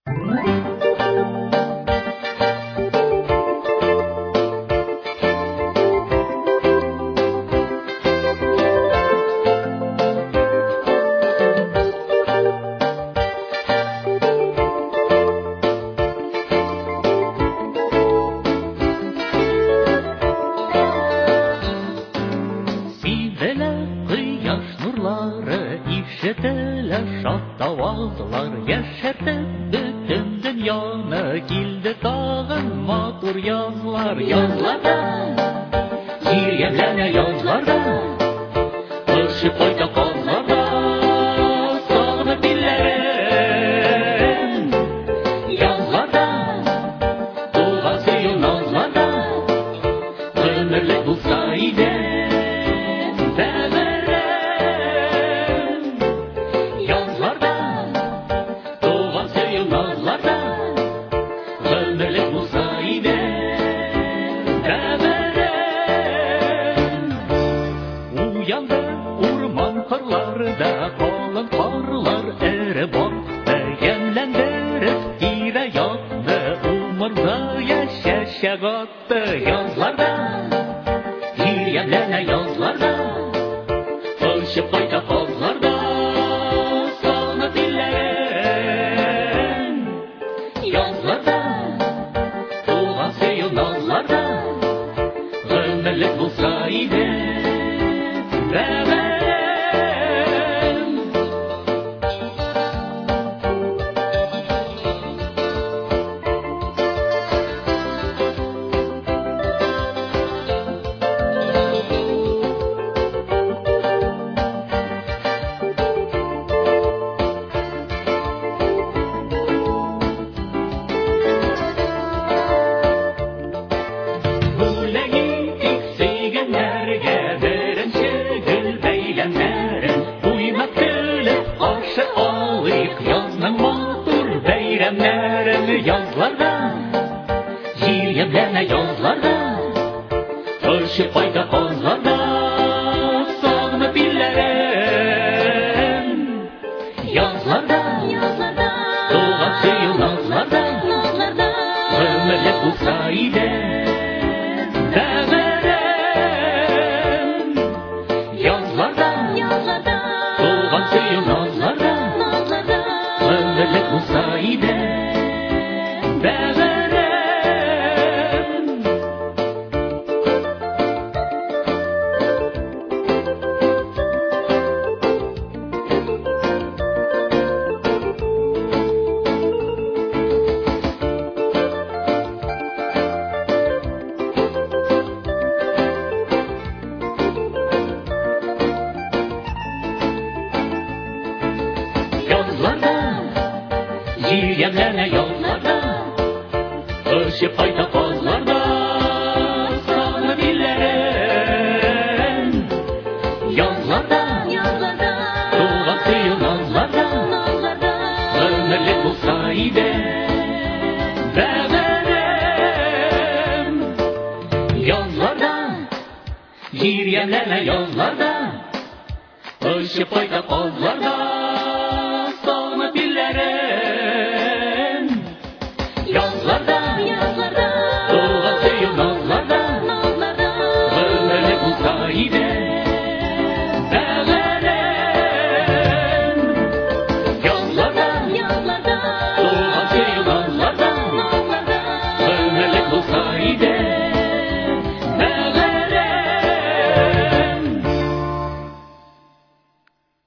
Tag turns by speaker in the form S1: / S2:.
S1: Ишетелә шат авазлар, яшәртеп бөтен дөньяны, килде тагын матур язлар. Язларда, җир ямьләнә язларда, очып кайта казларда, сагынып илләрен. Язларда, туган сөю назларда, гомерлек булса иде. Уянды урман кырларда, калын карлар эре бакты, ямьләндереп тирә-якны, умырза яшәшәк атты. Язларда, җир ямьләнә язларда, очып кайта казларда, сагынып илләрен. Язларда, туган сөю назларда, гомерлек булса иде. Язларда, җир ямьләнә язларда, очып кайта казларда, сагынып илләрен. Язларда, туган сөю назларда, гомерлек булса иде. Язларда, туган сөю назларда, гомерлек булса иде. Җир ямьләнә язларда, очып кайта казларда, сагынып илләрен. Язларда, туган сөю назларда, гомерлек булса иде. Язларда, җир ямьләнә язларда, очып кайта казларда,